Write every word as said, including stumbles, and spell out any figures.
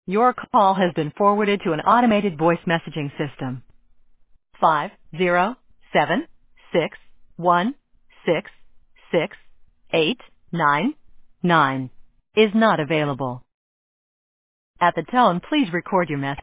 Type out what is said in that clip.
Your call has been forwarded to an automated voice messaging system. Five zero seven six one six six eight nine nine is not available. At the tone, please record your message.